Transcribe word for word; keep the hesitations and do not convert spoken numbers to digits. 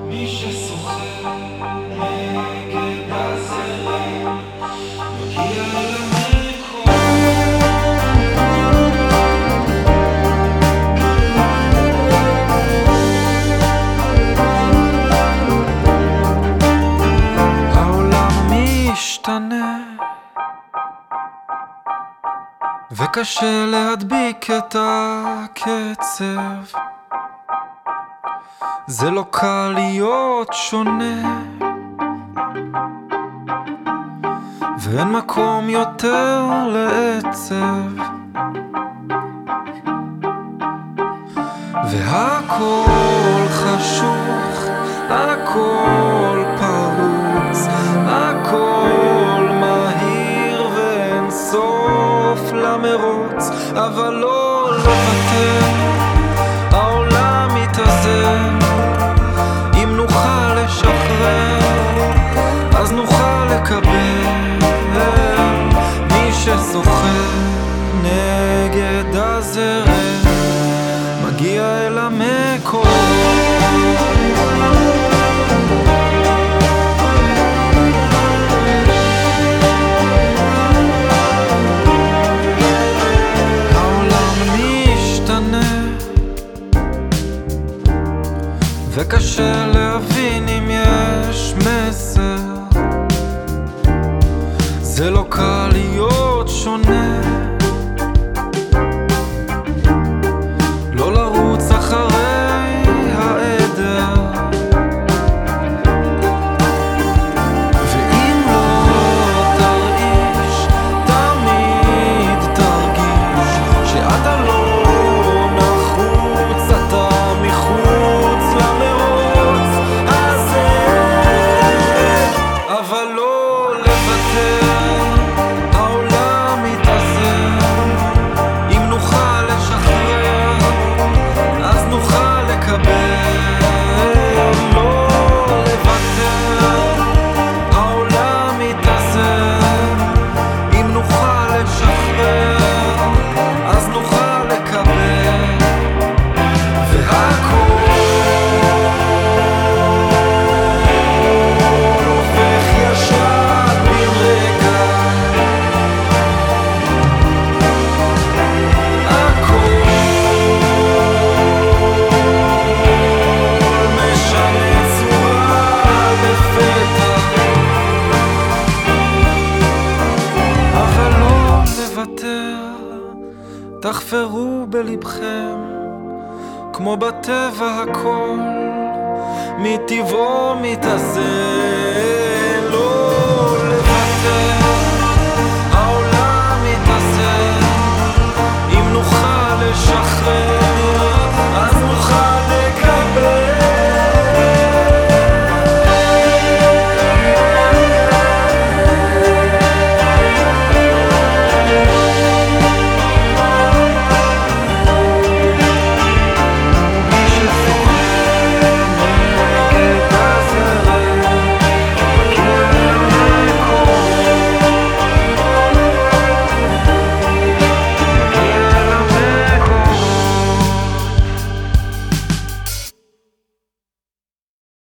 מי שסוחר נגד הזרם מגיע למקום. העולם משתנה וקשה להדביק את הקצב, זה לא קל להיות שונה, ואין מקום יותר לעצב, והכל חשוך, הכל פרוץ, הכל מהיר ואין סוף למרוץ, אבל לא לוותר, העולם מתאזן, אם נוכל לשחרר אז נוכל לקבל, מי שסוחר נגד הזרם מגיע אל המקום. וקשה להבין אם יש מסר, זה לא קל להיות שונה, לא לרוץ אחרי העדר, ואם לא תרעיש תמיד תרגיש שאתה לא נחוץ, אתה מחוץ למרוץ הזה, אבל לא לוותר, העולם מתאזן, אם נוכל לשחרר אז נוכל לקבל, לא לוותר, העולם מתאזן, אם נוכל לשחרר אז נוכל לקבל, והכל הופך ישר בן רגע, הכל משנה צורה לפתע, אבל לא לוותר, תחפרו בלבכם, כמו בטבע הכל מטבעו מתאזן, לא לוותר.